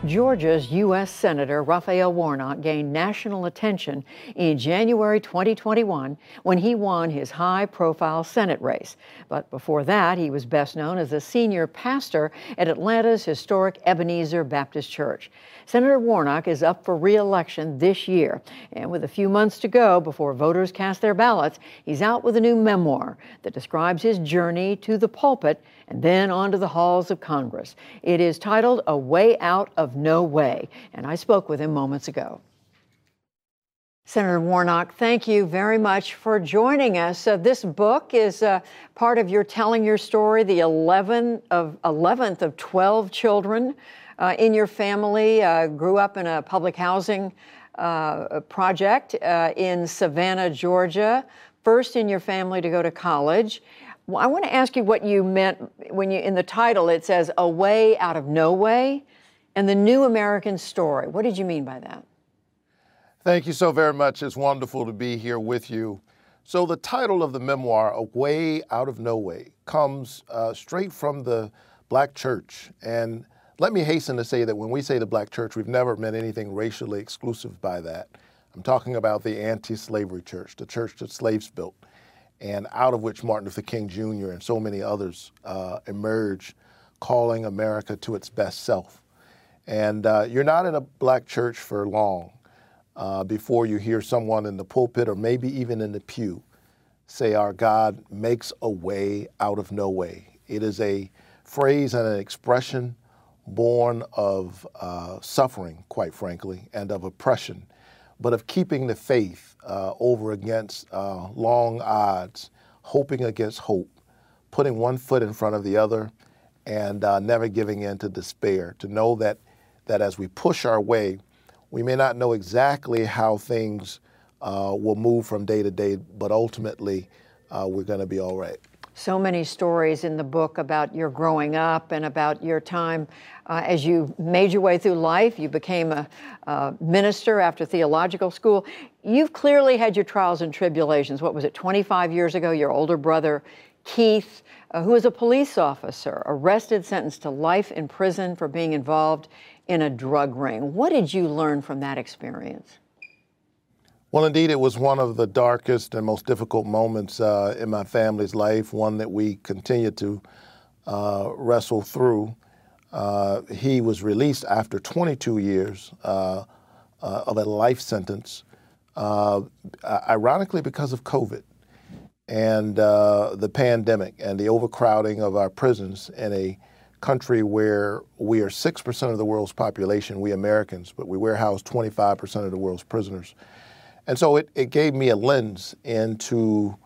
Georgia's U.S. Senator Raphael Warnock gained national attention in January 2021 when he won his high-profile Senate race. But before that, he was best known as a senior pastor at Atlanta's historic Ebenezer Baptist Church. Senator Warnock is up for re-election this year, and with a few months to go before voters cast their ballots, he's out with a new memoir that describes his journey to the pulpit and then onto the halls of Congress. It is titled A Way Out of No Way, and I spoke with him moments ago. Senator Warnock, thank you very much for joining us. This book is part of your telling your story, the 11th of 12 children in your family, grew up in a public housing project in Savannah, Georgia, first in your family to go to college. Well, I want to ask you what you meant when in the title it says A Way Out of No Way and the New American Story. What did you mean by that? Thank you so very much. It's wonderful to be here with you. So the title of the memoir, A Way Out of No Way, comes straight from the Black church. And let me hasten to say that when we say the Black church, we've never meant anything racially exclusive by that. I'm talking about the anti-slavery church, the church that slaves built, and out of which Martin Luther King Jr. and so many others emerged, calling America to its best self. And you're not in a Black church for long before you hear someone in the pulpit or maybe even in the pew say, our God makes a way out of no way. It is a phrase and an expression born of suffering, quite frankly, and of oppression, but of keeping the faith over against long odds, hoping against hope, putting one foot in front of the other, and never giving in to despair, to know that as we push our way, we may not know exactly how things will move from day to day, but ultimately we're going to be all right. So many stories in the book about your growing up and about your time as you made your way through life. You became a minister after theological school. You've clearly had your trials and tribulations. What was it, 25 years ago, your older brother, Keith, who was a police officer, arrested, sentenced to life in prison for being involved in a drug ring. What did you learn from that experience? Well, indeed, it was one of the darkest and most difficult moments in my family's life, one that we continue to wrestle through. He was released after 22 years of a life sentence, ironically because of COVID and the pandemic and the overcrowding of our prisons in a country where we are 6% of the world's population, we Americans, but we warehouse 25% of the world's prisoners. And so it gave me a lens into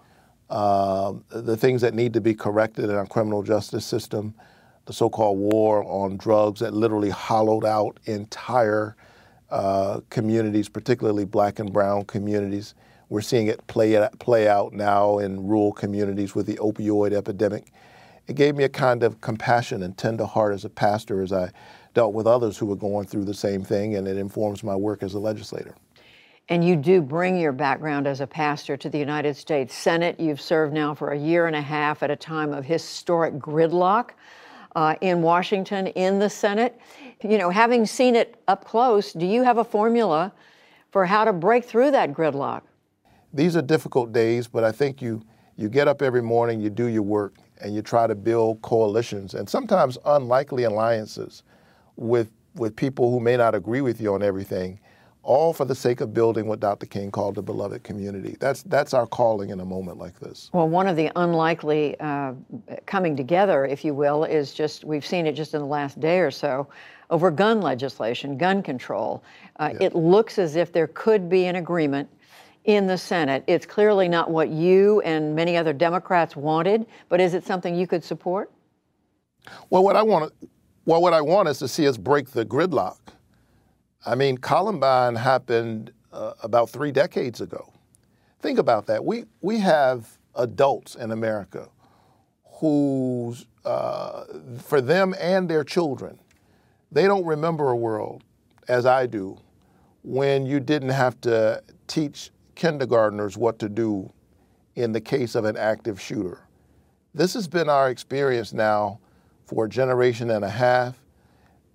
the things that need to be corrected in our criminal justice system, the so-called war on drugs that literally hollowed out entire communities, particularly Black and brown communities. We're seeing it play out now in rural communities with the opioid epidemic. It gave me a kind of compassion and tender heart as a pastor as I dealt with others who were going through the same thing, and it informs my work as a legislator. And you do bring your background as a pastor to the United States Senate. You've served now for a year and a half at a time of historic gridlock in Washington in the Senate. You know, having seen it up close, do you have a formula for how to break through that gridlock? These are difficult days, but I think you get up every morning, you do your work, and you try to build coalitions and sometimes unlikely alliances with people who may not agree with you on everything, all for the sake of building what Dr. King called the beloved community. That's our calling in a moment like this. Well, one of the unlikely coming together, if you will, is just, we've seen it just in the last day or so, over gun legislation, gun control. It looks as if there could be an agreement in the Senate. It's clearly not what you and many other Democrats wanted, but is it something you could support? Well, what I want is to see us break the gridlock. I mean, Columbine happened about 3 decades ago. Think about that. We have adults in America who, for them and their children, they don't remember a world, as I do, when you didn't have to teach kindergartners what to do in the case of an active shooter. This has been our experience now for a generation and a half.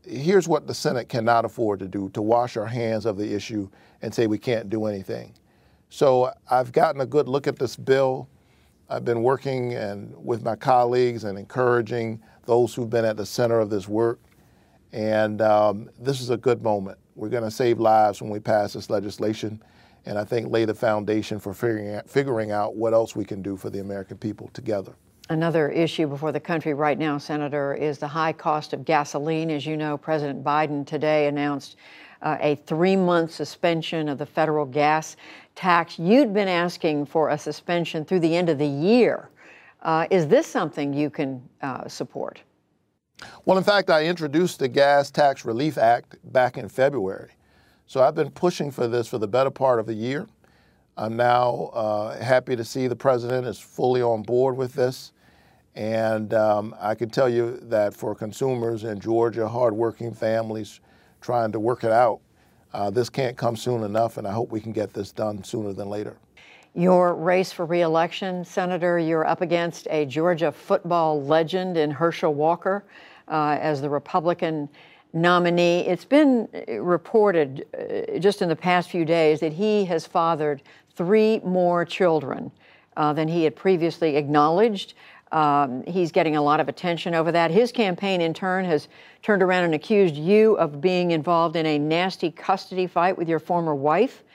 here's what the Senate cannot afford to do, to wash our hands of the issue and say we can't do anything. So I've gotten a good look at this bill. I've been working with my colleagues and encouraging those who've been at the center of this work. And this is a good moment. We're going to save lives when we pass this legislation, and I think lay the foundation for figuring out what else we can do for the American people together. Another issue before the country right now, Senator, is the high cost of gasoline. As you know, President Biden today announced a 3-month suspension of the federal gas tax. You'd been asking for a suspension through the end of the year. Is this something you can support? Well, in fact, I introduced the Gas Tax Relief Act back in February. So I've been pushing for this for the better part of a year. I'm now happy to see the president is fully on board with this. And I can tell you that for consumers in Georgia, hardworking families trying to work it out, this can't come soon enough, and I hope we can get this done sooner than later. Your race for re-election, Senator, you're up against a Georgia football legend in Herschel Walker as the Republican nominee. It's been reported just in the past few days that he has fathered 3 more children than he had previously acknowledged. He's getting a lot of attention over that. His campaign, in turn, has turned around and accused you of being involved in a nasty custody fight with your former wife.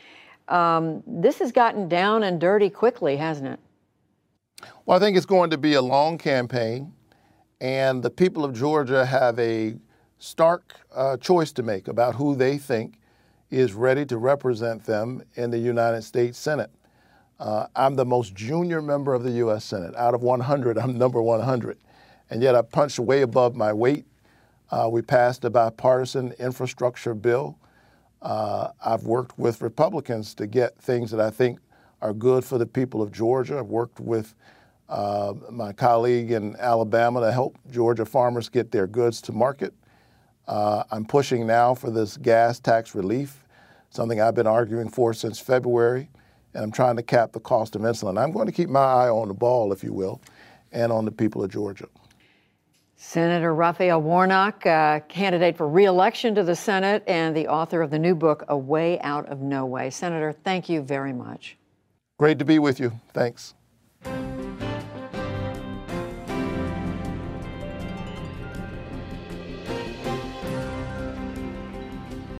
This has gotten down and dirty quickly, hasn't it? Well, I think it's going to be a long campaign, and the people of Georgia have a stark choice to make about who they think is ready to represent them in the United States Senate. I'm the most junior member of the U.S. Senate. Out of 100, I'm number 100. And yet I punched way above my weight. We passed a bipartisan infrastructure bill. I've worked with Republicans to get things that I think are good for the people of Georgia. I've worked with my colleague in Alabama to help Georgia farmers get their goods to market. I'm pushing now for this gas tax relief, something I've been arguing for since February, and I'm trying to cap the cost of insulin. I'm going to keep my eye on the ball, if you will, and on the people of Georgia. Senator Raphael Warnock, candidate for re-election to the Senate and the author of the new book, A Way Out of No Way. Senator, thank you very much. Great to be with you. Thanks.